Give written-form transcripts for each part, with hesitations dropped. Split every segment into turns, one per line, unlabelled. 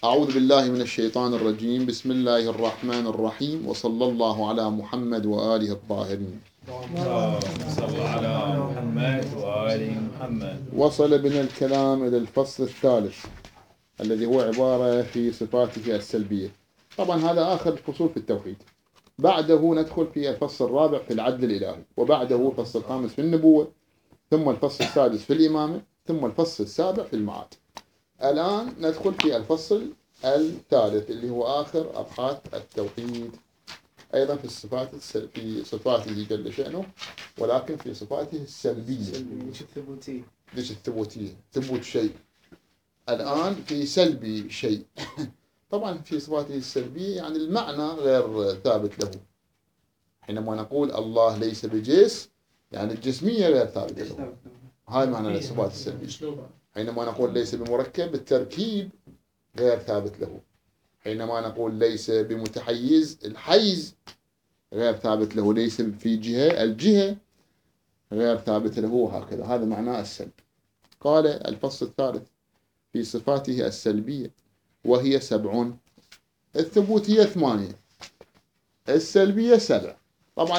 أعوذ بالله من الشيطان الرجيم. بسم الله الرحمن الرحيم، وصلى الله على محمد وآله الطاهرين.
صلى على محمد وآل محمد.
وصل بنا الكلام إلى الفصل الثالث الذي هو عبارة في صفاته السلبية. طبعا هذا آخر فصول في التوحيد. بعده ندخل في الفصل الرابع في العدل الإلهي، وبعده الفصل الخامس في النبوة، ثم الفصل السادس في الإمامة، ثم الفصل السابع في المعاد. الآن ندخل في الفصل الثالث اللي هو آخر أبحاث التوحيد، أيضا في الصفات في صفاته جل شأنه، ولكن في صفاته السلبية. ليش الثبوتية؟ ثبوت شيء. الآن في سلبي شيء. طبعا في صفاته السلبية يعني المعنى غير ثابت له. حينما نقول الله ليس بجسم يعني الجسمية غير ثابتة له، هاي معنى الصفات السلبية. حينما نقول ليس بمركب التركيب غير ثابت له. حينما نقول ليس بمتحيز الحيز غير ثابت له. ليس في جهة الجهة غير ثابت له، وهكذا. هذا معناه السلب. قال الفصل الثالث في صفاته السلبية وهي 7. الثبوتية 8، السلبية 7. طبعا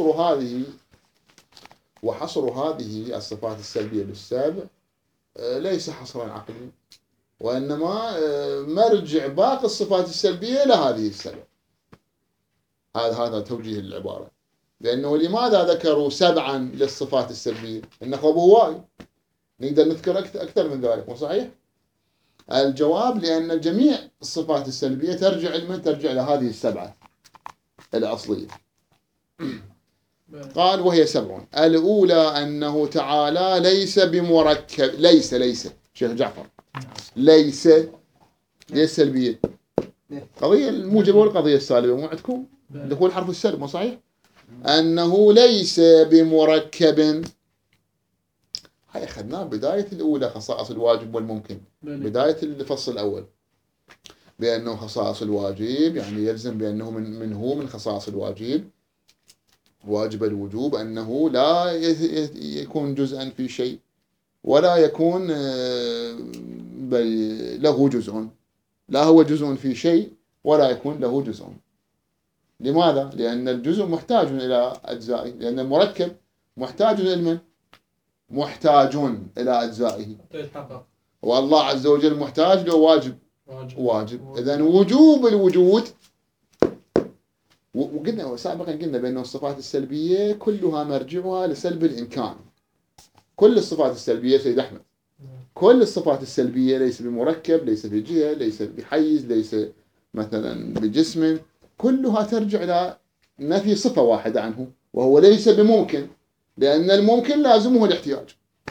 وحصر هذه الصفات السلبية بالسابع ليس حصرا عقليا، وإنما مرجع باقي الصفات السلبية لهذه السبع. هذا توجيه العبارة. لأنه لماذا ذكروا 7 للصفات السلبية؟ إنه هواي نقدر نذكر أكثر من ذلك، مو صحيح؟ الجواب لأن جميع الصفات السلبية ترجع لهذه السبعة الأصلية. قال وهي 7. الأولى أنه تعالى ليس بمركب. ليس شيخ جعفر، ليس سلبية. قضية الموجبة والقضية السالبة مو عندكم؟ دخول حرف السلب، مو صحيح؟ أنه ليس بمركب. هاي أخذناه بداية الأولى، خصائص الواجب والممكن، بداية الفصل الأول، بأنه خصائص الواجب يعني يلزم بأنه من خصائص الواجب واجب الوجوب أنه لا يكون جزءا في شيء، ولا يكون بل له جزء. لا هو جزء في شيء ولا يكون له جزء. لماذا؟ لأن الجزء محتاج إلى أجزائه، لأن المركب محتاج إلى من؟ محتاج إلى أجزائه. والله عز وجل محتاج له واجب. إذن وجوب الوجود. وقلنا سابقا بأن الصفات السلبية كلها مرجعها لسلب الإمكان. كل الصفات السلبية سيد أحمد، كل الصفات السلبية ليس بمركب، ليس بجهة، ليس بحيز، ليس مثلا بجسم، كلها ترجع إلى نفي صفة واحدة عنه، وهو ليس بممكن، لأن الممكن لازمه الاحتياج،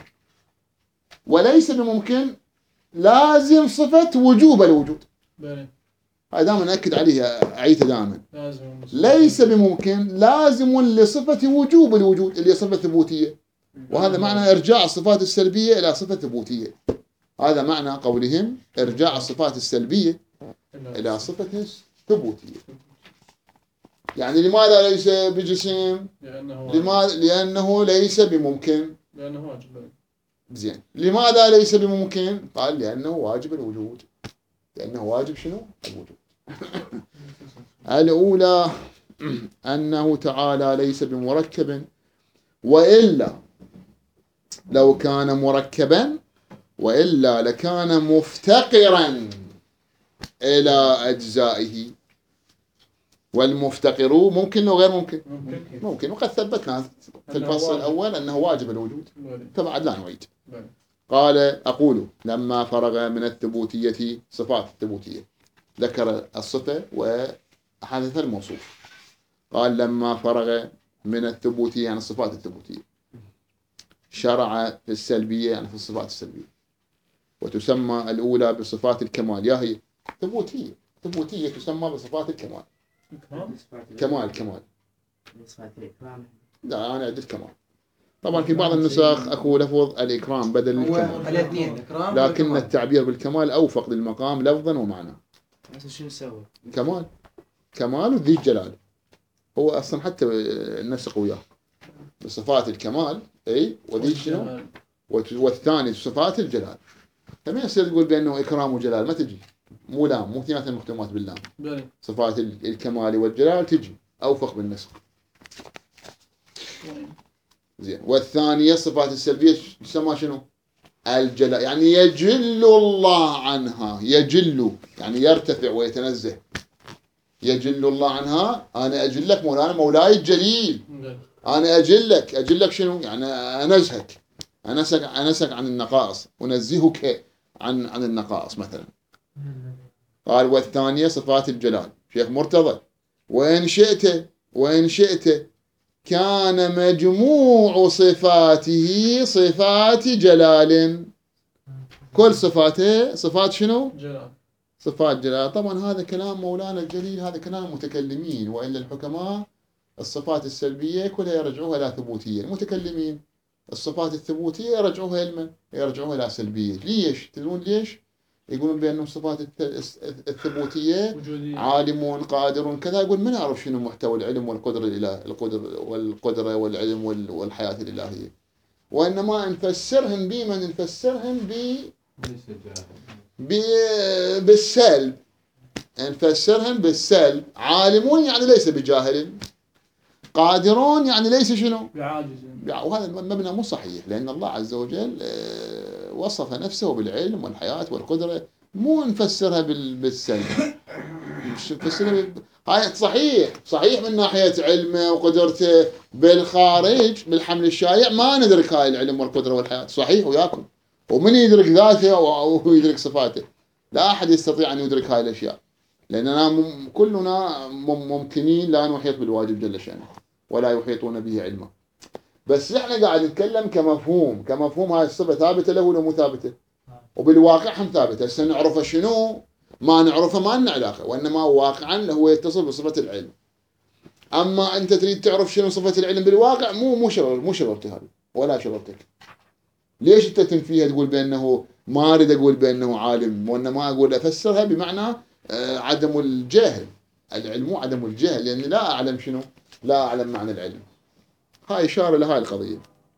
وليس بممكن لازم صفة وجوب الوجود. هذا دائما نأكد عليه، أعيده دائما. ليس بممكن لازم لصفة وجوب الوجود اللي هي صفة ثبوتية، وهذا معنى إرجاع الصفات السلبية إلى صفة ثبوتية. هذا معنى قولهم إرجاع الصفات السلبية إلى صفة ثبوتية. يعني لماذا ليس بجسم؟ لأنه ليس بممكن.
لأنه واجب.
زين. لماذا ليس بممكن؟ قال لأنه واجب الوجود. لأنه واجب شنو؟ الوجود. الأولى أنه تعالى ليس بمركب، وإلا لو كان مركبا وإلا لكان مفتقرا إلى أجزائه. والمفتقر ممكن وغير ممكن. ممكن، وقد ثبتنا في الفصل الأول أنه واجب الوجود، فبعد لا نعيد. قال أقول لما فرغ من الثبوتية، صفات الثبوتية، ذكر الصفة وحدث الموصوف. قال لما فرغ من الثبوتية يعني الصفات الثبوتية، شرع في السلبية يعني في الصفات السلبية. وتسمى الأولى بصفات الكمال. يا هي ثبوتية تسمى بصفات الكمال. كمال. لا أنا عدت كمال. طبعا في بعض النسخ أكو لفظ الإكرام بدل الكمال، لكن التعبير بالكمال أوفق للمقام لفظا ومعنى.
شو نسوي؟
كمال وذي الجلال هو أصلا حتى النسق وياه بصفات الكمال أي وذي شنو، والثاني صفات الجلال. فما يصير تقول بأنه إكرام وجلال، ما تجي، مو لام، مو اثنيناتهم مختومات باللام.
بلى.
صفات الكمال والجلال تجي أوفق بالنسخ. زين. والثانية صفات السلبية تسمى شنو؟ الجلال، يعني يجل الله عنها، يجل يعني يرتفع ويتنزه. يجل الله عنها، أنا أجلك مولانا، مولاي الجليل. أنا أجلك شنو؟ يعني أنزهك، أنسك عن النقائص، أنزهك عن النقائص مثلا. قال والثانية صفات الجلال. شيخ مرتضى وإن شئت كان مجموع صفاته صفات جلال. كل صفاته صفات شنو؟
جلال.
صفات جلال. طبعا هذا كلام مولانا الجليل، هذا كلام المتكلمين، وإلا الحكماء الصفات السلبية كلها يرجعوها إلى ثبوتية. المتكلمين الصفات الثبوتية يرجعوها لمن؟ يرجعوها إلى سلبية. ليش؟ تدرون ليش؟ يقولون بأن الصفات الثبوتية
وجودية.
عالم قادر كذا. يقول ما نعرف شنو محتوى العلم والقدرة الإله، القدرة والعلم والحياة الإلهية، وإنما نفسرهم بمن نفسرهم بالسلب. نفسرهم بالسلب. عالمون يعني ليس بجاهل، قادرون يعني ليس شنو؟
بعاجز.
وهذا المبنى مو صحيح، لأن الله عز وجل وصف نفسه بالعلم والحياة والقدرة، مو نفسرها بالسلب. نفسرها هاي صحيح من ناحية علمه وقدرته بالخارج بالحمل الشائع ما ندرك هاي العلم والقدرة والحياة، صحيح وياكم. ومن يدرك ذاته أو يدرك صفاته؟ لا أحد يستطيع أن يدرك هاي الأشياء، لأننا كلنا ممكنين لا نحيط بالواجب جل شأنه ولا يحيطون به علما. بس احنا قاعد نتكلم كمفهوم هاي الصفة ثابتة له ولا مو ثابتة؟ وبالواقع هم ثابتة. هسه نعرفه شنو؟ ما نعرفه ما لنا علاقة، وإنما واقعا هو يتصل بصفة العلم. أما أنت تريد تعرف شنو صفة العلم بالواقع، مو شغلتي هذه ولا شغلتك. ليش أنت تنفيها تقول بأنه ما أريد أقول بأنه عالم، وإنما أقول أفسرها بمعنى عدم الجهل. العلم مو عدم الجهل، لأني لا أعلم شنو؟ لا أعلم معنى العلم. هاي إشارة لهاي القضية.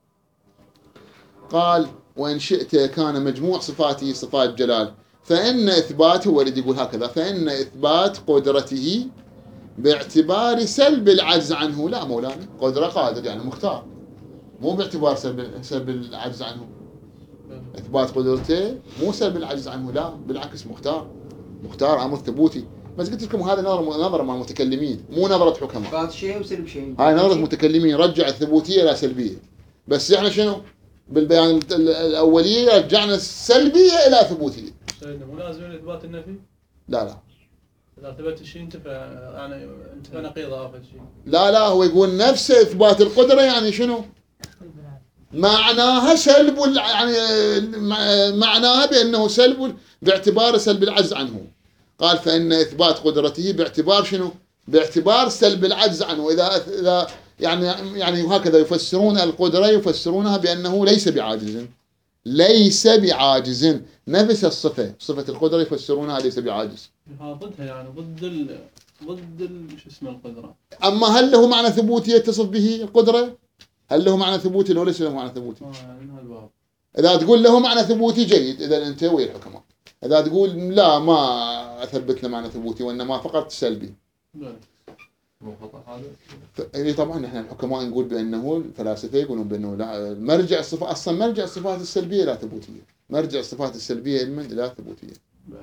قال وإن شئت كان مجموع صفاته صفات جلال، فإن إثباته، ورد يقول هكذا، فإن إثبات قدرته باعتبار سلب العجز عنه. لا مولانا، قدرة قادر يعني مختار، مو باعتبار سلب العجز عنه. إثبات قدرته مو سلب العجز عنه، لا بالعكس مختار أمر ثبوتي. بس قلت لكم هذا نظرة مع المتكلمين، مو نظرة حكماء.
إثبات شيء وسلب شيء.
هاي نظرة متكلمين، رجع الثبوتية إلى سلبية. بس إحنا شنو؟ بالبيان الأولية رجعنا السلبية إلى ثبوتية.
سيدنا مو لازم إثبات النفي؟
لا
إذا ثبت الشيء انتفى، يعني انتفى نقيضه آخر شيء.
لا هو يقول نفس إثبات القدرة يعني شنو؟ معناها سلب يعني معناها بأنه سلب باعتبار سلب العجز عنه. قال فإن إثبات قدرته باعتبار شنو؟ باعتبار سلب العجز عنه. إذا يعني هكذا يفسرون القدرة، يفسرونها بأنه ليس بعاجز. نفس صفة القدرة يفسرونها ليس بعاجز.
ضدها يعني ضد شو اسمه القدرة.
أما هل له معنى ثبوتي يتصف به القدرة؟ هل له معنى ثبوتي لو ليس له معنى ثبوتي؟ إذا تقول له معنى ثبوتي جيد، إذا أنت ويا الحكماء. إذا تقول لا ما أثبت له معنى ثبوتي وإنما فقط سلبي،
مو خطأ هذا.
طبعا نحن الحكماء نقول بأنه الفلاسفة يقولون بأنه لا، مرجع الصفات أصلا مرجع الصفات السلبية إلى ثبوتية، مرجع الصفات السلبية علما إلى ثبوتية.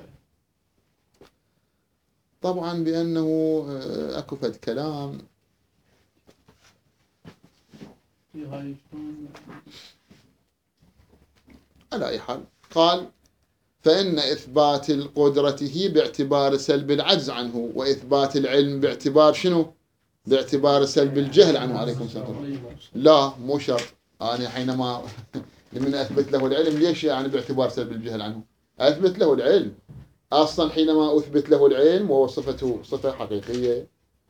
طبعا بأنه أكو فد كلام على أي حال. قال فإن إثبات قدرته باعتبار سلب العجز عنه، وإثبات العلم باعتبار شنو؟ باعتبار سلب الجهل عنه. عليكم السلام. لا مو شرط. أنا حينما لمن أثبت له العلم، ليش يعني باعتبار سلب الجهل عنه؟ أثبت له العلم أصلا. حينما أثبت له العلم وهو صفة حقيقية،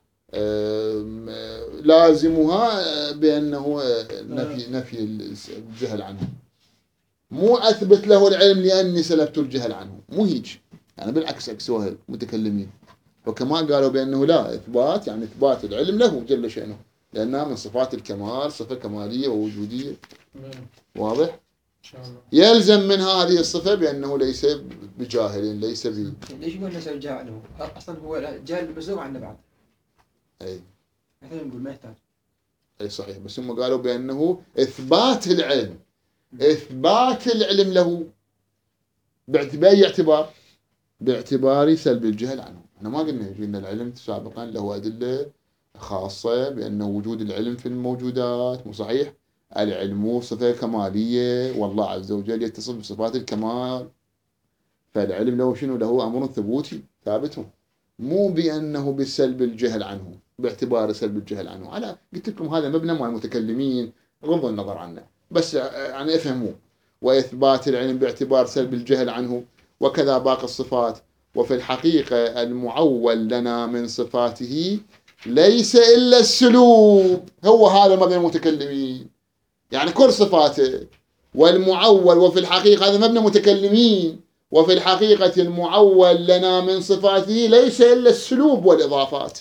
لازمها بأنه نفي الجهل عنه. مو أثبت له العلم لأني سلبت الجهل عنه، مو هيك يعني، بالعكس عكسوها المتكلمين. وكما قالوا بأنه لا، إثبات يعني إثبات العلم له جل شأنه، لأنها من صفات الكمال، صفة كمالية ووجودية. واضح؟
شاء الله.
يلزم من هذه الصفة بأنه ليس بجاهل، ليس
ليش يقول ليس بجاهل؟ أصلا هو جاهل مسلوب عنه بعد.
أي
مثلا نقول ما يحتاج.
أي صحيح، بس هم قالوا بأنه إثبات العلم، إثبات العلم له بأي اعتبار؟ باعتبار سلب الجهل عنه. احنا ما قلنا العلم سابقا له أدلة خاصة بأنه وجود العلم في الموجودات، مو صحيح؟ العلم صفة كمالية، والله عز وجل يتصف بصفات الكمال، فالعلم له شنو؟ له أمر ثبوتي ثابت، مو بأنه بسلب الجهل عنه، باعتبار سلب الجهل عنه. أنا قلت لكم هذا مبنى مع المتكلمين، غضوا النظر عنه، بس يعني افهموه. وإثبات العلم باعتبار سلب الجهل عنه، وكذا باقي الصفات. وفي الحقيقة المعول لنا من صفاته ليس إلا السلوب، هو هذا مبنى المتكلمين، يعني كل صفاته. والمعول وفي الحقيقة هذا مبنى متكلمين، وفي الحقيقة المعول لنا من صفاته ليس إلا السلوب والإضافات.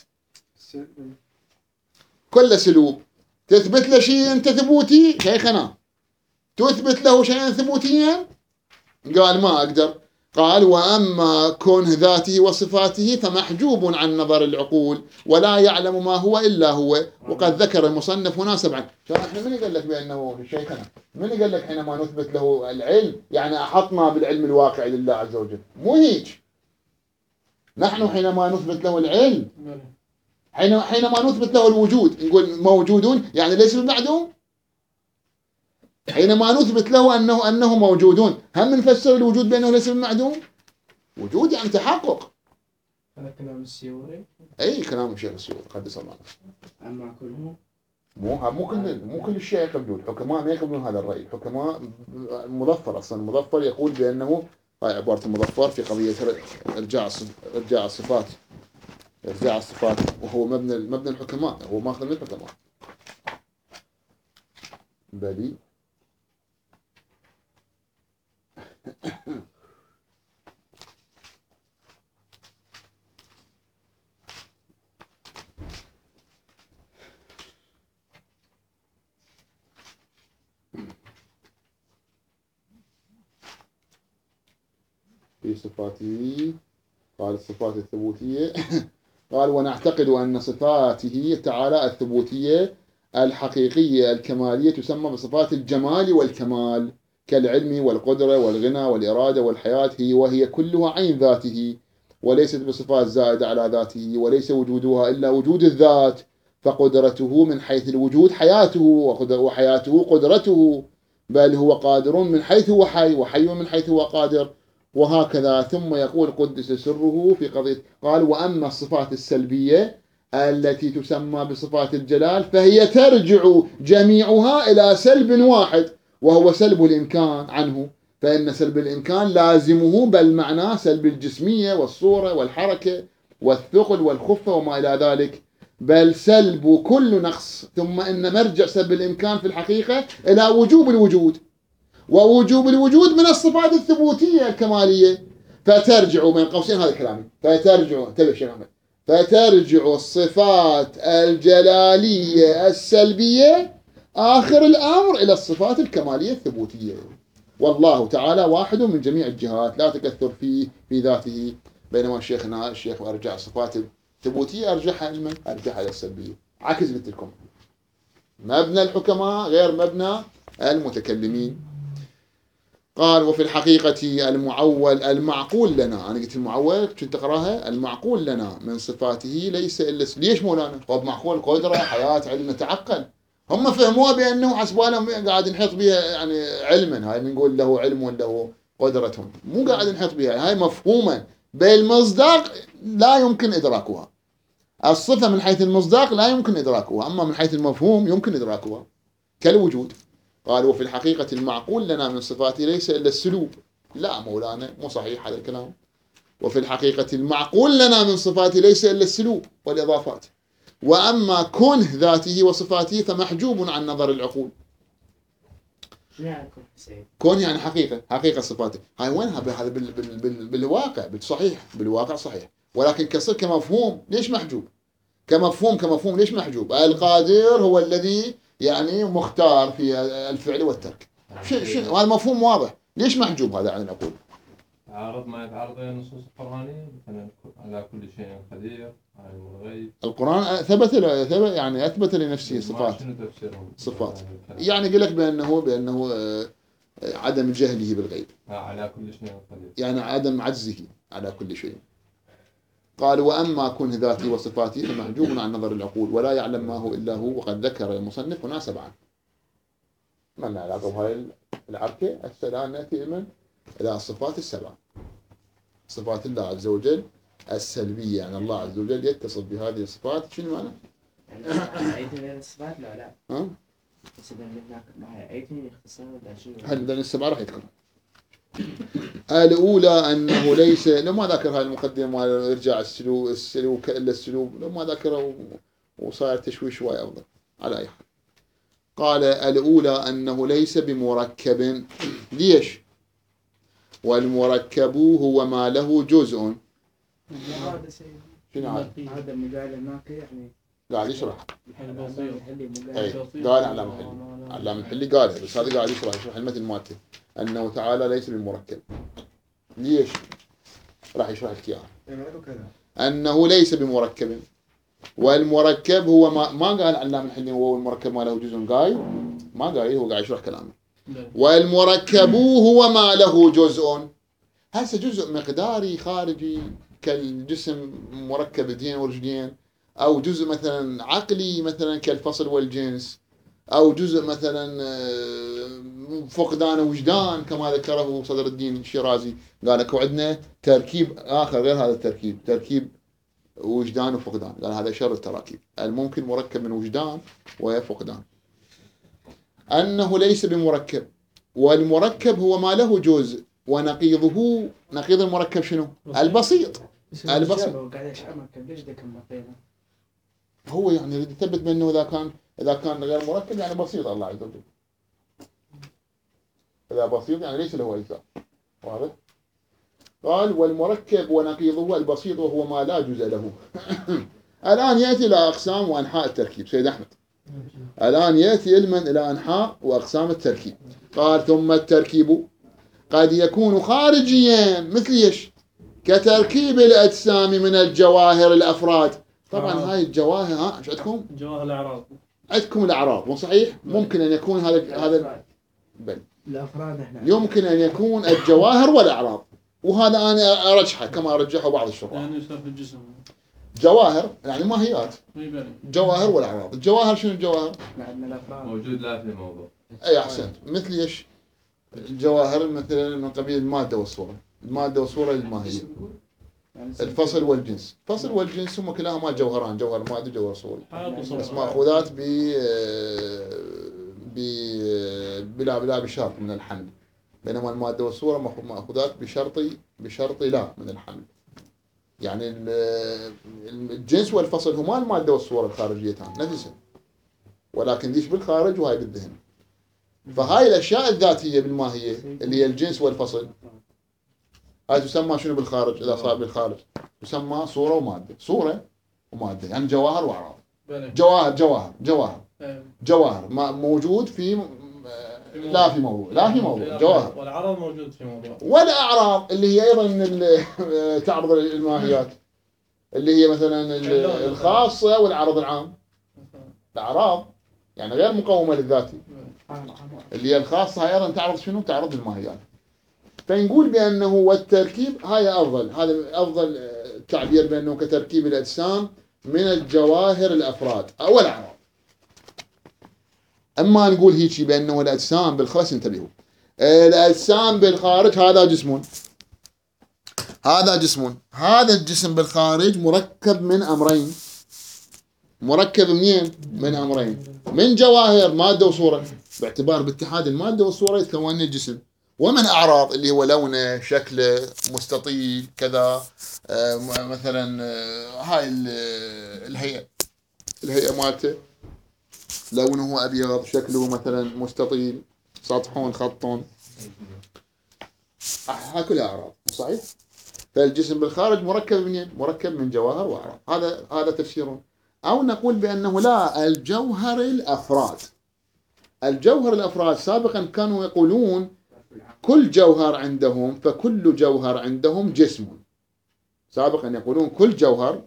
كل سلوب تثبت له شيء أنت ثبوتي شيخنا، تثبت له شيئا ثبوتيا، قال ما أقدر. قال وأما كونه ذاته وصفاته فمحجوب عن نظر العقول ولا يعلم ما هو إلا هو. وقد ذكر المصنف هنا سبعا. احنا من قال لك بأنه شيخنا؟ من قال لك حينما نثبت له العلم يعني أحطنا بالعلم الواقعي لله عز وجل؟ مو هيك. نحن حينما نثبت له العلم، حينما نثبت له الوجود، نقول موجودون يعني ليس بمعدوم. حينما نثبت له أنه موجودون، هم نفسر الوجود بأنه ليس بمعدوم؟ وجود يعني تحقق.
هذا كلام السيوري.
أي كلام الشيخ السيوري قدس الله.
أما كلهم
مو كل الشيء يقبلون. الحكماء ما يقبلون هذا الرأي. الحكماء المظفر أصلا، المظفر يقول بأنه، هاي عبارة المظفر في قضية إرجاع الصفات، وهو مبنى الحكماء، هو ماخذ من الحكماء. بلي في صفاته، قال الصفات الثبوتية قال ونعتقد أن صفاته تعالى الثبوتية الحقيقية الكمالية تسمى بصفات الجمال والكمال، كالعلم والقدرة والغنى والإرادة والحياة، وهي كلها عين ذاته وليست بصفات زائدة على ذاته، وليس وجودها إلا وجود الذات، فقدرته من حيث الوجود حياته، وحياته قدرته، بل هو قادر من حيث هو حي، وحي من حيث هو قادر، وهكذا. ثم يقول قدس سره في قضية، قال وأما الصفات السلبية التي تسمى بصفات الجلال فهي ترجع جميعها إلى سلب واحد، وهو سلب الإمكان عنه، فإن سلب الإمكان لازمه بل معناه سلب الجسمية والصورة والحركة والثقل والخفة وما إلى ذلك، بل سلب كل نقص. ثم إن مرجع سلب الإمكان في الحقيقة إلى وجوب الوجود، ووجوب الوجود من الصفات الثبوتية الكمالية، فترجع بين قوسين هذا كلامي، فترجع الصفات الجلالية السلبية آخر الأمر إلى الصفات الكمالية الثبوتية. والله تعالى واحد من جميع الجهات لا تكثر فيه في ذاته، بينما الشيخ أرجع الصفات الثبوتية أرجعها لمن؟ أرجعها إلى السلبية. عكس قلت لكم مبنى الحكماء غير مبنى المتكلمين. قال وفي الحقيقة المعقول لنا، أنا قلت المعول كنت أقراها، المعقول لنا من صفاته ليس إلا ليش مولانا؟ طب معقول قدرة حياة علم نتعقل، هم فهموها بأنه حسبانهم قاعد نحط بها يعني علما، هاي نقول له علم وله قدرة، مو قاعد نحط بها، هاي مفهوما بالمصداق لا يمكن إدراكها. الصفة من حيث المصداق لا يمكن إدراكها، أما من حيث المفهوم يمكن إدراكها كالوجود. قال وفي الحقيقة المعقول لنا من صفاته ليس إلا السلوب. لا مولانا مو صحيح هذا الكلام. وفي الحقيقة المعقول لنا من صفاته ليس إلا السلوب والإضافات، وأما كونه ذاته وصفاته فمحجوب عن نظر العقول. كون يعني حقيقة صفاته، هاي وينها؟ هذا بالواقع بالصحيح، بالواقع صحيح، ولكن كصير كمفهوم ليش محجوب؟ كمفهوم ليش محجوب؟ القادر هو الذي يعني مختار في الفعل والترك، هذا مفهوم واضح. ليش محجوب هذا عن العقول؟
تعارض ما يتعارض ويا النصوص القرآنية، مثلا على كل شيء قدير، عالم الغيب.
القرآن يعني أثبت لنفسه صفات.
شنو تفسيرهم؟
صفات. يعني يقول لك بأنه عدم جهله بالغيب.
على كل شيء قدير.
يعني عدم عجزه على كل شيء. قال وأما كنه ذاته وصفاته فمحجوب عن نظر العقول ولا يعلم ما هو إلا هو. وقد ذكر المصنف هنا 7. ما لنا علاقة بهاي العركة. الآن نأتي إلى الصفات 7. صفات الله عز وجل السلبية، يعني الله عز وجل يتصف بهذه الصفات. شنو معنى؟
أيتين الصفات لا
ها؟
بس إذا هناك معي أيتين اختصار ولا شنو؟
هل بدنا 7 راح يذكر. الأولى أنه ليس، لو ما ذكر هاي المقدمة يرجع السلوك إلا السلوك، لو ما ذكره وصار تشويش شوي أفضل. على أي حال قال الأولى أنه ليس بمركب. ليش؟ والمركب هو ما له جزء. شنو
هذا مجال هناك يعني
قاعد يشرح.
أي
قال علام الحلي قالها، بس هذا قاعد يشرح المتن مالته أنه تعالى ليس بمركب. ليش؟ راح يشرح لك إياها. أنه ليس بمركب، والمركب هو ما قال علام الحلي هو المركب ما له جزء. قايل ما قايل، هو قاعد يشرح كلامه. والمركب هو ما له جزء. هسه جزء مقداري خارجي كالجسم مركب يدين ورجلين، أو جزء مثلا عقلي مثلا كالفصل والجنس، أو جزء مثلا فقدان وجدان كما ذكره صدر الدين الشيرازي. قال لك وعندنا تركيب آخر غير هذا التركيب، تركيب وجدان وفقدان. قال هذا شر التراكيب. الممكن مركب من وجدان وفقدان. أنه ليس بمركب، والمركب هو ما له جزء، ونقيضه نقيض المركب شنو؟ البسيط. البسيط هو يعني يريد يثبت بأنه إذا كان غير مركب يعني بسيط الله عز وجل. إذا بسيط يعني ليس له أجزاء. واضح؟ قال والمركب ونقيضه البسيط وهو ما لا جزء له. الآن يأتي إلى أقسام وأنحاء التركيب. سيد أحمد الآن يأتي علما إلى أنحاء وأقسام التركيب. قال ثم التركيب قد يكون خارجيا مثل إيش؟ كتركيب الأجسام من الجواهر الأفراد. طبعا هاي الجواهر ايش عندكم؟
جواهر الأعراض.
عندكم الأعراض مو صحيح؟ ممكن أن يكون هذا بل
الأفراد احنا
يمكن أن يكون الجواهر والأعراض، وهذا أنا أرجحه كما رجحه بعض الشراح.
يعني يصير في الجسم.
جواهر يعني ماهيات. جواهر والأعراض. الجواهر شنو الجواهر؟
عندنا الأفراد
موجود لا في الموضوع.
أي أحسنت. مثل إيش؟ الجواهر مثلا من قبيل المادة والصورة. المادة والصورة الماهية. الفصل والجنس. الفصل والجنس هم كلاهما جوهران، جوهر مادي وجوهر صوري، بس مأخوذات بلا بشرط من الحمل. بينما المادة والصورة مأخوذات بشرط لا من الحمل. يعني الجنس والفصل هما المادة والصورة الخارجيتان نفسهم، ولكن ديش بالخارج وهاي بالذهن. فهاي الأشياء الذاتية بالماهية اللي هي الجنس والفصل هاي تسمى شنو بالخارج؟ إذا صار بالخارج تسمى صورة ومادة. صورة ومادة يعني جواهر وأعراض. جواهر موجود في لا في موضوع جواهر.
والعرض موجود في موضوع.
والأعراض اللي هي أيضا من تعرض الماهيات اللي هي مثلا الخاصة والعرض العام. الأعراض يعني غير مقومة للذاتي، اللي هي الخاصة هي أيضا تعرض شنو؟ تعرض الماهيات. فنقول بأنه والتركيب هاي أفضل، هذا أفضل التعبير بأنه كتركيب الأجسام من الجواهر الأفراد أو الأعراض. أما نقول هيك بأنه الأجسام بالخارج، انتبهوا، الأجسام بالخارج هذا جسم، هذا الجسم بالخارج مركب من أمرين. مركب منين؟ من أمرين، من جواهر مادة وصورة، باعتبار باتحاد المادة والصورة يتكون الجسم، ومن أعراض اللي هو لونه، شكله، مستطيل كذا، مثلا هاي الهيئة مالته، لونه أبيض، شكله مثلا مستطيل، سطح خط، هاي كلها أعراض. صحيح؟ فالجسم بالخارج مركب منين؟ مركب من جواهر وأعراض. هذا تفسير. أو نقول بأنه لا، الجوهر الأفراد، الجوهر الأفراد سابقا كانوا يقولون كل جوهر عندهم فكل جوهر عندهم جسم. سابقا يقولون كل جوهر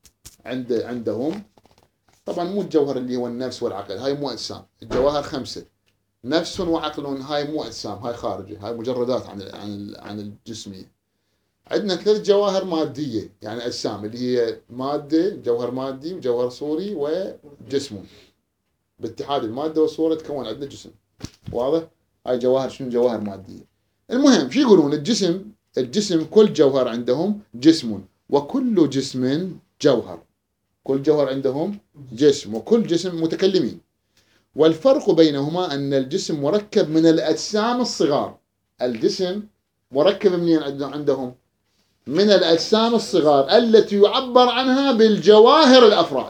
عندهم، طبعا مو الجوهر اللي هو النفس والعقل، هاي مو أجسام، الجواهر 5، نفس وعقل، هاي مو أجسام، هاي خارجي، هاي مجردات عن الجسمية. عندنا 3 جواهر مادية يعني أجسام، اللي هي مادة، جوهر مادي وجوهر صوري وجسم. باتحاد المادة والصورة تكون عندنا جسم. واضح؟ هاي جواهر شنو؟ جواهر مادية. المهم شو يقولون؟ الجسم كل جوهر عندهم جسم، وكل جسم جوهر. كل جوهر عندهم جسم، وكل جسم متكلمين. والفرق بينهما أن الجسم مركب من الأجسام الصغار. الجسم مركب منين عندهم؟ من الأجسام الصغار التي يعبر عنها بالجواهر الأفراد.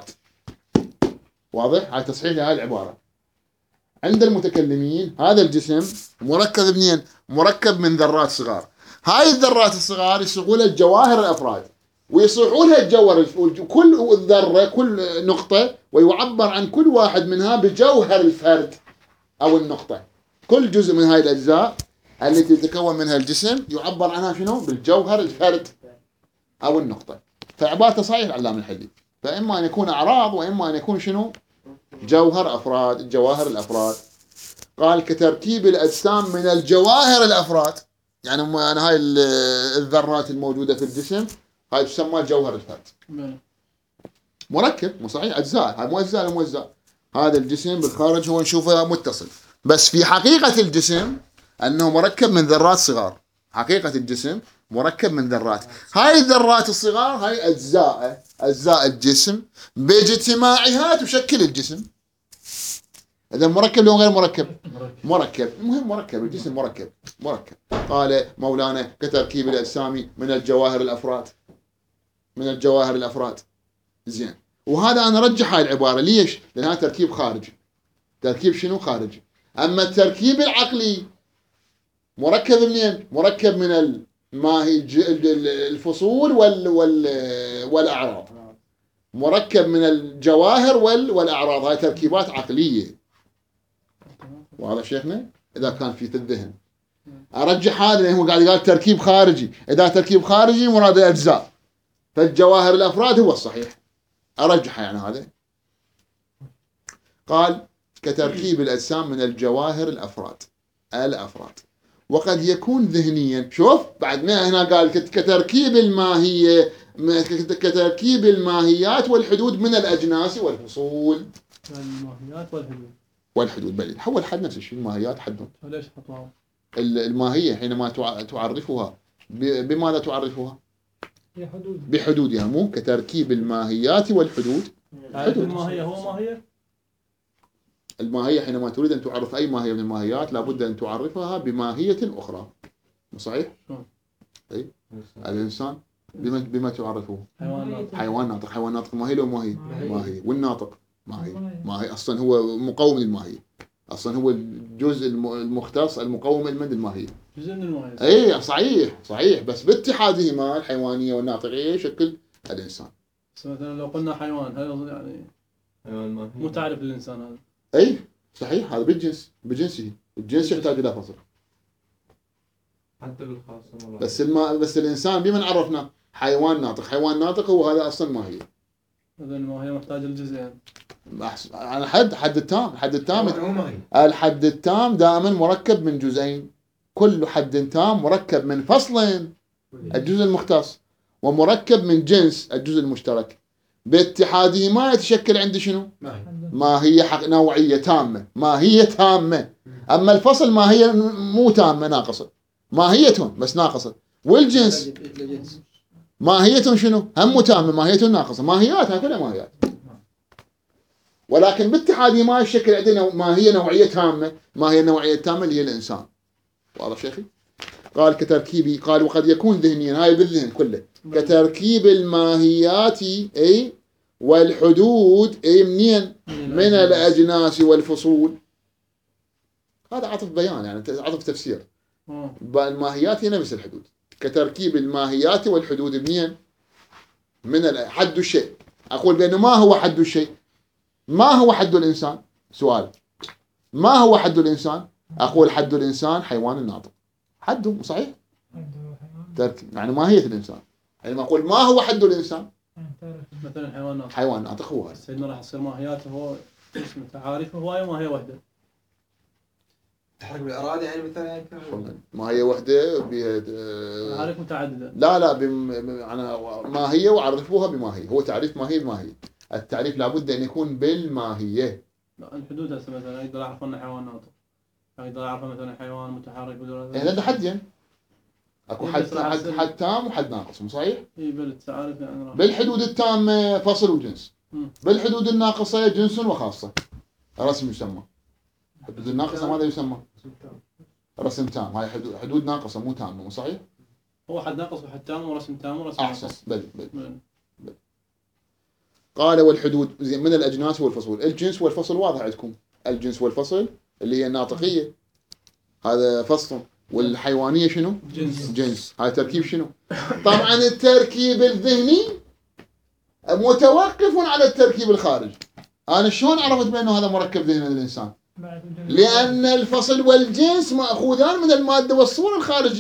واضح؟ هاي تصحيح هاي العبارة. عند المتكلمين هذا الجسم مركب منين؟ مركب من ذرات صغار. هاي الذرات الصغار يصيغوا لها الجواهر الأفراد، ويصيحوا لها الجوهر، كل ذرة كل نقطة ويعبر عن كل واحد منها بجوهر الفرد أو النقطة. كل جزء من هاي الأجزاء التي يتكون منها الجسم يعبر عنها شنو؟ بالجوهر الفرد أو النقطة. فعبارته صحيح العلامة الحديد، فإما أن يكون أعراض وإما أن يكون شنو؟ جوهر أفراد، الجواهر الأفراد. قال كتركيب الأجسام من الجواهر الأفراد، يعني هاي الذرات الموجودة في الجسم هاي تسمى جوهر الفرد. مركب، مو صحيح؟ أجزاء، هاي مو أجزاء، مو أجزاء. هذا الجسم بالخارج هو نشوفه متصل، بس في حقيقة الجسم أنه مركب من ذرات صغار. حقيقة الجسم مركب من ذرات. هاي الذرات الصغار هاي أجزاء الجسم باجتماعها تشكل الجسم. إذا مركب لو غير مركب؟ مركب. المهم مركب، الجسم مركب. قال مولانا كتركيب الأجسام من الجواهر الأفراد. من الجواهر الأفراد. زين. وهذا أنا رجح هاي العبارة. ليش؟ لأنها تركيب خارجي. تركيب شنو؟ خارجي. أما التركيب العقلي مركب منين؟ مركب من الفصول والأعراض. مركب من الجواهر والأعراض. هاي تركيبات عقلية. واضح شيخنا؟ إذا كان في الذهن أرجح هذا، لأنه هو قاعد تركيب خارجي. إذا تركيب خارجي مراد الأجزاء، فالجواهر الأفراد هو الصحيح. أرجح يعني هذا. قال كتركيب الأجسام من الجواهر الأفراد. وقد يكون ذهنيا. شوف بعد ما هنا قال كتركيب الماهية، كتركيب الماهيات والحدود من الأجناس والفصول.
الماهيات
والحدود بل حول حد نفس الشيء. الماهيات حدهم.
ليش حطوها؟
الماهية حينما تعرفها بماذا تعرفها؟ بحدودها. مو كتركيب الماهيات والحدود.
تعرف الماهية هو ماهية؟
الماهية حينما تريد أن تعرف أي ماهية من الماهيات لابد أن تعرفها بماهية أخرى. صحيح؟ أي الإنسان بما تعرفه؟ حيوان ناطق. حيوان ناطق ماهي لو ماهي؟ ماهي. والناطق ماهي أصلا هو مقوم للماهية. أصلا هو الجزء المختص المقوم من الماهية.
جزء من الماهية.
أي صحيح بس باتحادهما الحيوانية والناطقية يشكل الإنسان.
مثلا لو قلنا حيوان، هذا يعني
حيوان
مو تعرف الإنسان هذا.
أي صحيح. هذا بجنسه. الجنس يحتاج إلى فصل.
حتى بالخاصة.
بس الإنسان بمن عرفنا؟ حيوان ناطق هو هذا أصلا ماهية.
إذا الماهية محتاج الجزئين.
على حد التام دائما مركب من جزئين. كل حد تام مركب من فصلين، الجزء المختص، ومركب من جنس، الجزء المشترك. باتحادهما يتشكل عندي شنو؟ ماهية نوعية تامة. ماهية تامة. أما الفصل ماهية مو تامة، ناقصة. ماهية بس ناقصة. والجنس ماهية شنو؟ هم تامة، ماهية ناقصة. ماهيات هكذا ماهيات. ولكن باتحادهما يشكل عندنا ماهية نوعية تامة. ماهية نوعية تامة اللي هي الإنسان. واضح شيخي؟ قال كتركيبي. قال وقد يكون ذهنيا. هاي بالذهن كله. كتركيب الماهيات أي والحدود أي منين؟ من الأجناس والفصول. هذا عطف بيان يعني عطف تفسير. الماهيات هي نفس الحدود. كتركيب الماهيات والحدود منين؟ من حد الشيء. أقول بأنه ما هو حد الشيء؟ ما هو حد الإنسان؟ سؤال. ما هو حد الإنسان؟ أقول حد الإنسان حيوان الناطق، حده صحيح؟ تركيب يعني ماهية الإنسان. حينما أقول ما هو حد الإنسان؟
مثلا حيوان ناطق.
حيوان ناطق هو هذا.
سيدنا راح تصير ماهياته هو اسم تعاريفه هو أي ماهية واحدة.
تحرك بالإرادة يعني مثلا يعني
ماهية وحدة بها
تعاريف متعددة.
لا أنا ماهية وعرفوها بماهية، هو تعريف ماهية بماهية. التعريف لابد أن يكون بالماهية.
لا الحدود هسه مثلا يقدر يعرف أنه حيوان ناطق، يقدر يعرف مثلا حيوان متحرك بدون
هذا حدين. أكو حد تام وحد ناقص، مو صحيح؟
إيه بالتعاريف يعني
بالحدود التامة فصل وجنس، بالحدود الناقصة جنس وخاصة، رسم يسمى. الحدود الناقصة ماذا يسمى؟ رسم تام. هاي حدود ناقصة مو تامة، مو صحيح؟
هو حد ناقص وحد تام ورسم تام ورسم
أحسن.
ناقص.
بل. قال والحدود من الأجناس والفصول. الجنس والفصل واضح عندكم. الجنس والفصل اللي هي الناطقية هذا فصل، والحيوانية شنو؟ جنس. هاي تركيب شنو؟ طبعا التركيب الذهني متوقف على التركيب الخارجي. أنا شلون عرفت بأنه هذا مركب ذهني للإنسان؟ لأن الفصل والجنس مأخوذان من المادة والصورة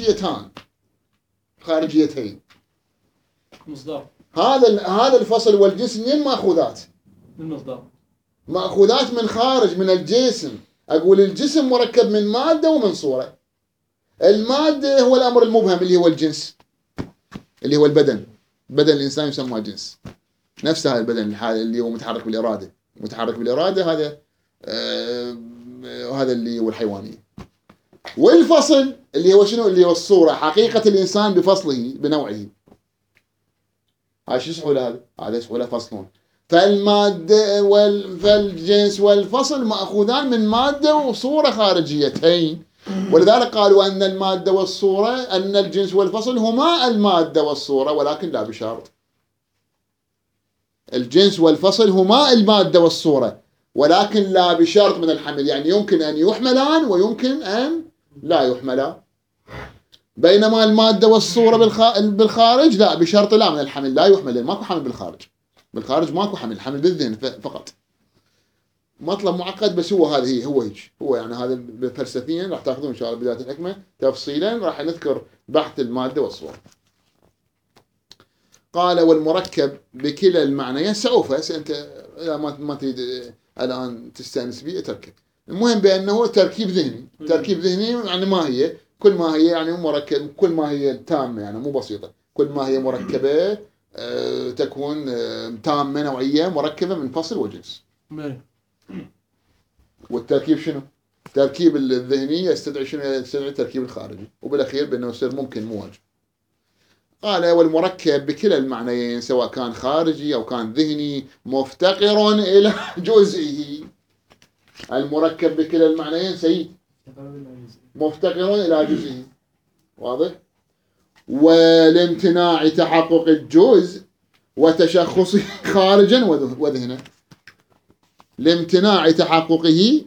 الخارجيتين.
مصدر.
هذا الفصل والجنس منين مأخوذات؟
من مصدر.
مأخوذات من خارج من الجسم. أقول الجسم مركب من مادة ومن صورة. المادة هو الأمر المبهم اللي هو الجنس، اللي هو البدن. بدن الإنسان يسمى جنس. نفس هذا البدن اللي هو متحرك بالإرادة. هذا هذا اللي هو الحيوانية. والفصل اللي هو شنو؟ اللي هو الصورة، حقيقة الإنسان بفصله بنوعه. هاي شو يسحوا له؟ هذا يسحوا له فصلون. فالمادة فالجنس والفصل مأخوذان من مادة وصورة خارجيتين، ولذلك قالوا أن المادة والصورة أن الجنس والفصل هما المادة والصورة، ولكن لا بشرط. الجنس والفصل هما المادة والصورة ولكن لا بشرط من الحمل، يعني يمكن أن يحملان ويمكن أن لا يحملان. بينما المادة والصورة بالخارج لا بشرط لا من الحمل، لا يحمل، ماكو حمل بالخارج ماكو حمل بالذهن فقط. مطلب معقد بس هو هذا هو يعني هذا فلسفيا راح تاخذون ان شاء الله بداية الحكمة تفصيلا راح نذكر بحث المادة والصورة. قال والمركب بكلا المعنيين سوف انت اذا ما تريد الان تستانس به تركب. المهم بانه تركيب ذهني يعني ما هي كل ما هي يعني مركب، كل ما هي تامة يعني مو بسيطة، كل ما هي مركبة تكون تامة نوعية مركبة من فصل وجنس. والتركيب شنو؟ التركيب الذهني يستدعي شنو؟ يستدعي التركيب الخارجي، وبالأخير بأنه يصير ممكن مو واجب. قال والمركب بكلا المعنيين سواء كان خارجي أو كان ذهني مفتقر إلى جزئه. المركب بكلا المعنيين سيد مفتقر إلى جزئه، واضح؟ والامتناع تحقق الجزء وتشخصه خارجا وذهنا. لامتناع تحققه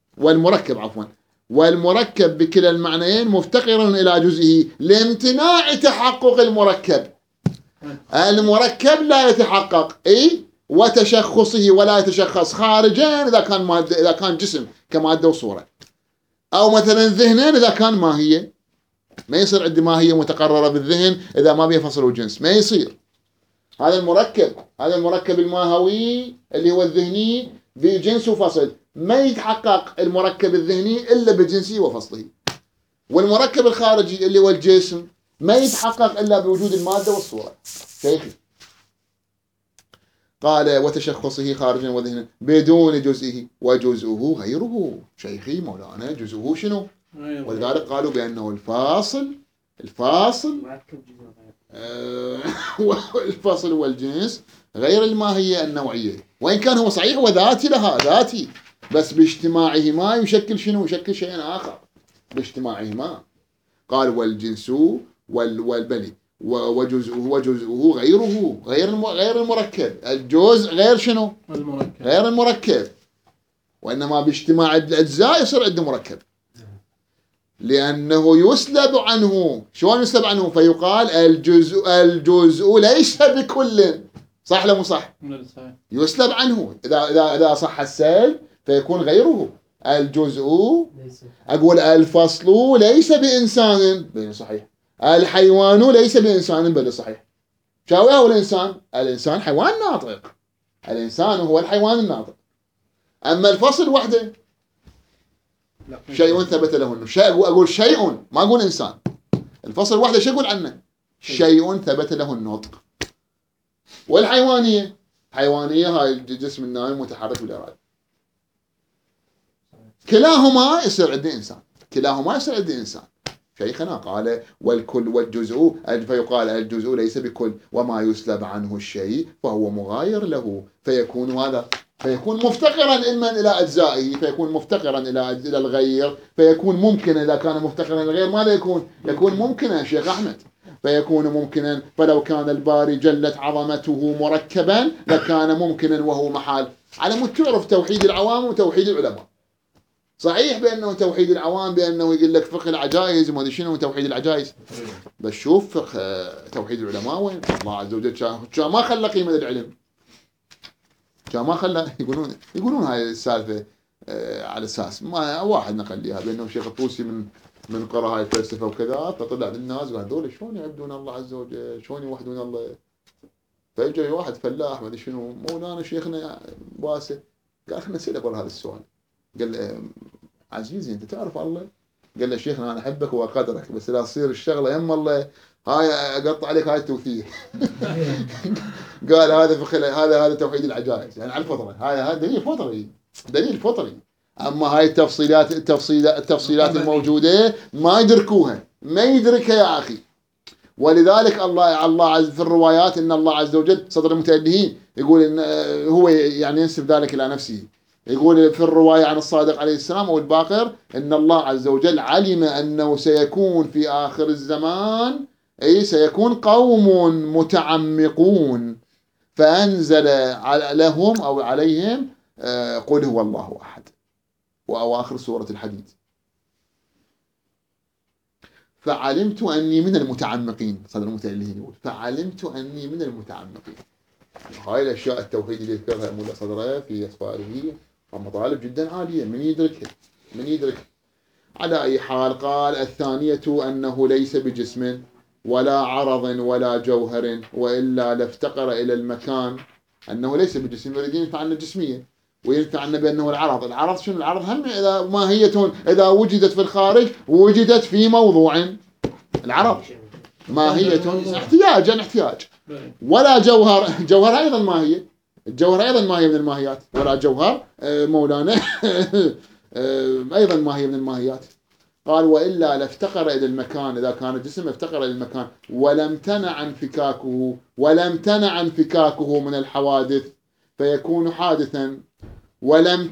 والمركب بكلا المعنيين مفتقر إلى جزئه لامتناع تحقق المركب لا يتحقق وتشخصه ولا يتشخص خارجا إذا كان جسم كمادة وصورة، أو مثلا ذهنين إذا كان ماهية. ما يصير عندي ماهية متقررة بالذهن إذا ما بيه فصل وجنس، ما يصير. هذا المركب الماهوي اللي هو الذهني بجنس وفصل، ما يتحقق المركب الذهني إلا بجنسه وفصله. والمركب الخارجي اللي هو الجسم ما يتحقق إلا بوجود المادة والصورة. شيخي قال وتشخصه خارجا وذهنا بدون جزئه وجزءه غيره. شيخي مولانا جزءه شنو؟ ولذلك قالوا بأنه الفاصل والجنس غير الماهية النوعية، وإن كان هو صحيح وذاتي لها ذاتي، بس باجتماعهما يشكل شنو؟ يشكل شيئا آخر باجتماعهما. قال والجنس والبلي وجزءه غير المركب. الجزء غير شنو؟ غير المركب، وإنما باجتماع الأجزاء يصير عنده مركب، لأنه يسلب عنه. شلون يسلب عنه؟ فيقال الجزء ليس بكل. صح ولا مو صح؟ يسلب عنه إذا صح السلب فيكون غيره. الجزء، أقول الفصل ليس بإنسان، بل صحيح. الحيوان ليس بإنسان، بل صحيح. شاوي هو الإنسان؟ الإنسان حيوان ناطق، الإنسان هو الحيوان الناطق. أما الفصل وحده شيء ثبت له النطق، شيء أقول شيء، ما أقول إنسان. الفصل وحده شو أقول عنه؟ شيء ثبت له النطق. والحيوانية، حيوانية هاي الجسم النايم متحرك بالإرادة. كلاهما يصير عندي إنسان، كلاهما يصير عندي إنسان. شيخنا قال والكل والجزء، فيقال الجزء ليس بكل، وما يسلب عنه الشيء فهو مغاير له، فيكون هذا، فيكون مفتقرا إلى أجزائه، فيكون مفتقرا إلى الغير، فيكون ممكن. إذا كان مفتقرا إلى الغير ماذا يكون؟ يكون ممكنا شيخ أحمد، فيكون ممكنا. فلو كان الباري جلت عظمته مركبا لكان ممكنا وهو محال. على مود تعرف توحيد العوام وتوحيد العلماء. صحيح بأنه توحيد العوام بأنه يقول لك فقه العجائز وما ادري شنو توحيد العجائز، بس شوف فقه توحيد العلماء وين الله عز وجل كان ما خلى قيمة العلم، كان ما خلى. يقولون هاي السالفة على أساس ما واحد نقل ليها بأنه الشيخ الطوسي من قرأ هاي الفلسفة وكذا، فطلع للناس قال هذول شلون يعبدون الله عز وجل، شلون يوحدون الله. فاجى واحد فلاح ما ادري شنو، مولانا شيخنا باسل، قال خلنا نسألك والله هذا السؤال. قال عزيزي انت تعرف الله؟ قال له شيخنا انا احبك واقدرك، بس لا تصير الشغله يم الله هاي اقطع عليك هاي التوثيق. قال هذا توحيد العجائز، يعني على الفطره، هذا دليل فطري، دليل فطري. اما هاي التفصيلات الموجوده ما يدركوها، ما يدركها يا اخي. ولذلك الله عز في الروايات ان الله عز وجل صدر المتألهين يقول ان هو يعني ينسب ذلك الى نفسه. يقول في الرواية عن الصادق عليه السلام أو الباقر إن الله عز وجل علم أنه سيكون في آخر الزمان سيكون قوم متعمقون، فأنزل لهم أو عليهم قل هو الله أحد، وأواخر سورة الحديد. فعلمت أني من المتعمقين، صدر المتألهين يقول فعلمت أني من المتعمقين. هاي الأشياء التوحيد اللي يذكرها مولا صدره في أسفاره مطالب جدا عالية، من يدركها؟ من يدرك؟ على أي حال قال الثانية أنه ليس بجسم ولا عرض ولا جوهر، وإلا لافتقر إلى المكان. أنه ليس بجسم يريد ينفع عنا الجسمية، وينفع عنا بأنه العرض شنو العرض؟ هم إذا ماهية إذا وجدت في الخارج وجدت في موضوع. العرض ماهية احتياج. ولا جوهر أيضا ماهية، الجوهر أيضا ماهية من الماهيات، ولا جوهر مولانا أيضا ماهية من الماهيات. قال وإلا لافتقر إلى المكان، إذا كان الجسم افتقر إلى المكان ولم تنع انفكاكه من الحوادث فيكون حادثا. ولم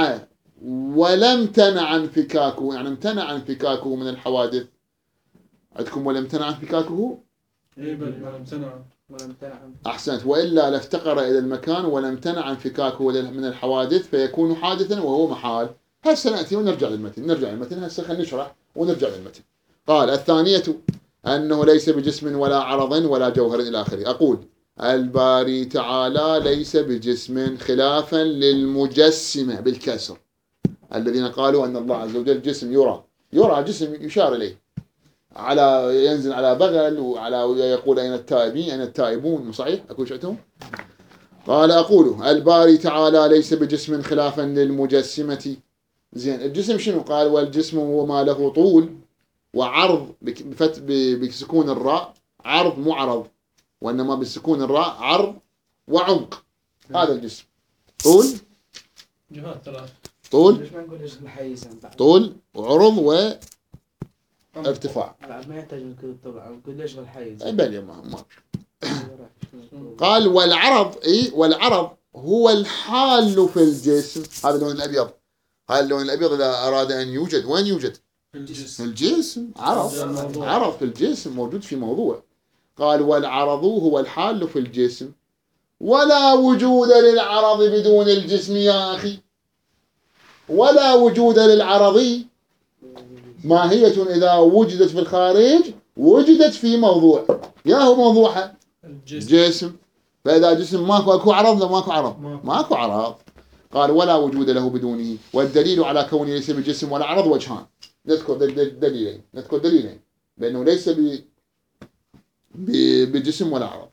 تنع انفكاكه، يعني امتنع انفكاكه من الحوادث. عندكم ولم تنع انفكاكه؟
اي بل ولم تنع.
أحسنت. وإلا لافتقر إلى المكان ولم تنع انفكاكه من الحوادث فيكون حادثا وهو محال. هسه نأتي ونرجع للمتن، هسه خلينا نشرح ونرجع للمتن. قال الثانية أنه ليس بجسم ولا عرض ولا جوهر إلى آخره. أقول الباري تعالى ليس بجسم، خلافا للمجسمة بالكسر الذين قالوا أن الله عز وجل جسم يرى جسم يشار إليه، ينزل على بغل يقول أين التائبون. صحيح أقول شئتم. قال أقول الباري تعالى ليس بجسم خلافا للمجسمة. زين الجسم شنو؟ قال والجسم هو ما له طول وعرض بسكون الراء، عرض مو عرض، وإنما بسكون الراء عرض وعمق. هذا الجسم طول
جهات ثلاث،
طول وعرض وارتفاع.
ما يحتاج نقول طبعا نقول ليش الحيز.
بل ما قال والعرض هو الحال في الجسم. هذا اللون الأبيض، إذا أراد أن يوجد وين يوجد؟ في الجسم. عرض في الجسم موجود في موضوع. قال والعرض هو الحال في الجسم، ولا وجود للعرض بدون الجسم يا أخي، ولا وجود للعرض. ماهية إذا وجدت في الخارج وجدت في موضوع، يا هو موضوعها الجسم. فإذا جسم ماكو عرض، لا ماكو عرض. قال ولا وجود له بدونه، والدليل على كونه ليس بجسم ولا عرض وجهان. نذكر دليلين بأنه ليس بجسم ولا عرض.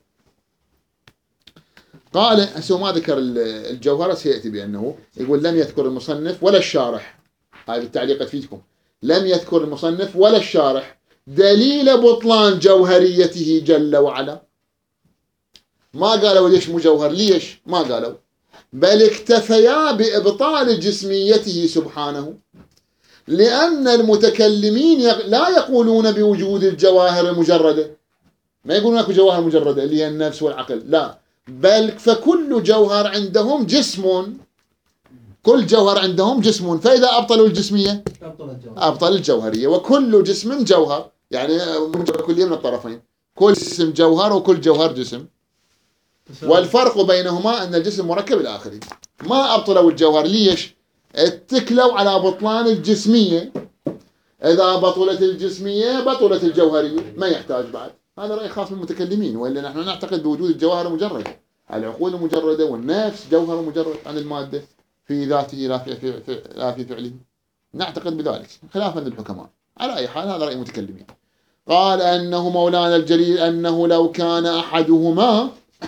قال هسه ما ذكر الجوهرة، سيأتي بأنه يقول لم يذكر المصنف ولا الشارح، هذه التعليقات فيكم، لم يذكر المصنف ولا الشارح دليل بطلان جوهريته جل وعلا. ما قالوا ليش مجوهر، ليش ما قالوا، بل اكتفيا بإبطال جسميته سبحانه، لأن المتكلمين لا يقولون بوجود الجواهر المجردة، ما يقولون اكو جواهر مجردة اللي هي النفس والعقل، لا، بل فكل جوهر عندهم جسم، كل جوهر عندهم جسم، فإذا أبطلوا الجسمية أبطل الجوهرية، وكل جسم جوهر، يعني كلية من الطرفين، كل جسم جوهر وكل جوهر جسم. والفرق بينهما أن الجسم مركب إلى آخره. ما أبطلوا الجوهر، ليش؟ اتكلوا على بطلان الجسمية، إذا بطلت الجسمية بطلت الجوهرية، ما يحتاج بعد. هذا رأي خاص بالمتكلمين، وإلا نحن نعتقد بوجود الجواهر المجردة، العقول المجردة والنفس جوهر مجرد عن المادة في ذاته لا في فعله، نعتقد بذلك خلافا للحكماء. على أي حال هذا رأي المتكلمين. قال أنه مولانا الجليل أنه لو كان أحدهما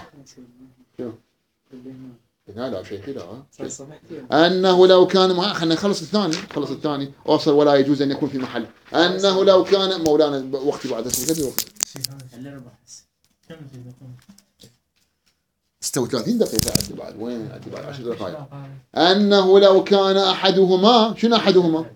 لا شيخي لا أنه لو كان ما خلينا نخلص الثاني أوصل ولا يجوز أن يكون في محل. أنه لو كان مولانا وقتي بعد اسمه 36 دقيقة عندي بعد، وين عندي بعد 10 دقائق. أنه لو كان أحدهما، شنو أحدهما؟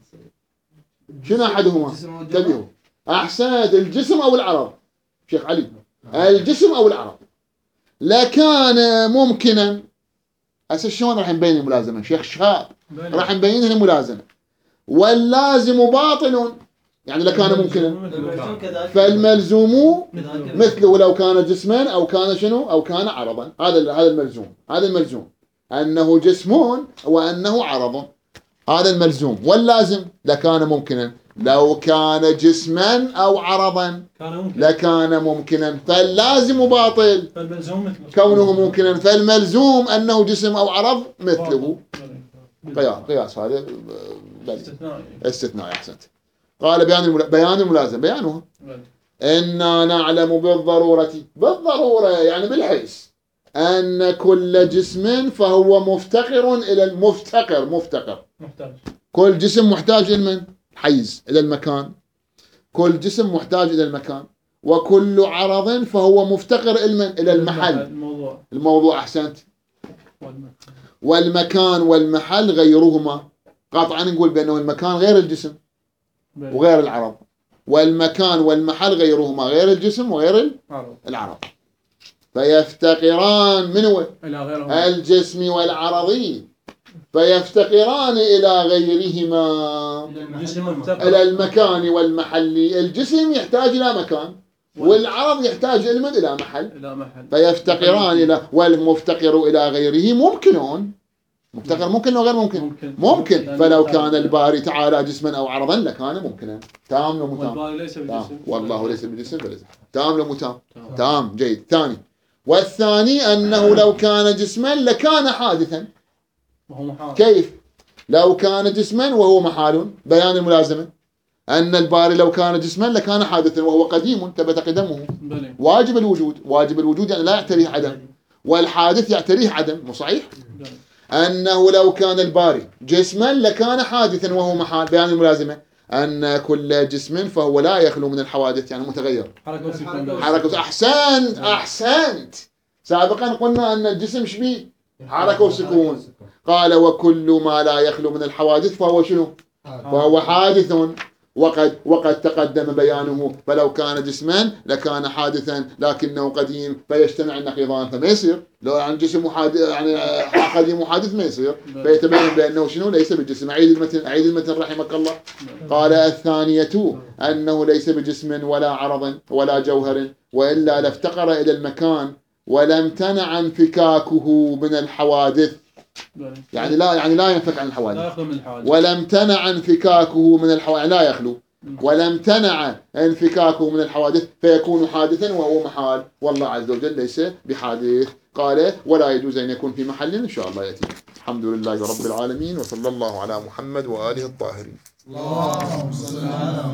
انتبهوا، أحسنت، الجسم أو العرض شيخ علي، الجسم أو العرض، لكان ممكنا. هسه شلون راح نبين الملازمة شيخ شهاب؟ راح نبين الملازمة. واللازم باطل، يعني لكان ممكنا، فالملزوم مثله لو كان جسما أو كان شنو أو كان عرضا. هذا الملزوم أنه جسم وأنه عرض، هذا الملزوم. واللازم لكان ممكنا، لو كان جسما أو عرضا لكان ممكنا، فاللازم باطل كونه ممكنا، فالملزوم أنه جسم أو عرض مثله. قياس هذا استثناء. أحسنت. قال بيان الملازم بيانه إنا نعلم بالضرورة يعني بالحيث أن كل جسم فهو مفتقر إلى مفتقر كل جسم محتاج إلى من؟ حيز إلى المكان، كل جسم محتاج إلى المكان، وكل عرض فهو مفتقر إلى المحل. الموضوع أحسنت. والمكان والمحل غيرهما، قاطعا نقول بأنه المكان غير الجسم وغير العرض، والمكان والمحل غيرهما، غير الجسم وغير العرض، فيفتقران من هو؟ الجسم والعرضي، فيفتقران إلى غيرهما، إلى المكان والمحل. الجسم يحتاج إلى مكان، والعرض يحتاج إلى محل، فيفتقران إلى، والمفتقر إلى غيره ممكن. مفتقر ممكن أو غير ممكن. فلو كان الباري تعالى جسما أو عرضا لكان ممكنا. تام لو متام؟ والله ليس بجسم فليس. تام لو متام؟ تام. جيد. ثاني، والثاني أنه لو كان جسما لكان حادثا. كيف؟ لو كان جسما وهو محال، بيان الملازمة أن الباري لو كان جسما لكان حادثا وهو قديم ثبت قدمه. واجب الوجود يعني لا يعتريه عدم، والحادث يعتريه عدم، مو صحيح؟ أنه لو كان الباري جسما لكان حادثا وهو محال، بيان الملازمة أن كل جسم فهو لا يخلو من الحوادث، يعني متغير. حركة. أحسنت. سابقا قلنا أن الجسم شبيه حركة وسكون. قال وكل ما لا يخلو من الحوادث فهو شنو؟ فهو حادث. وقد تقدم بيانه، فلو كان جسما لكان حادثا لكنه قديم، فيجتمع النقيضان، فما يصير لو عن جسم يعني قديم وحادث ما يصير، فيتبين بأنه شنو؟ ليس بالجسم. عيد المتن رحمك الله. قال الثانية أنه ليس بجسم ولا عرض ولا جوهر، وإلا لافتقر إلى المكان ولم تنع انفكاكه من الحوادث، يعني لا ينفك عن الحوادث، ولم تنع انفكاكه من الحوادث، لا يخلو، ولم تنع انفكاكه من الحوادث، فيكون حادثا وهو محال، والله عز وجل ليس بحادث. قال ولا يجوز أن يكون في محل إن شاء الله يأتي. الحمد لله رب العالمين، وصلى الله على محمد وآله الطاهرين.
اللهم صل على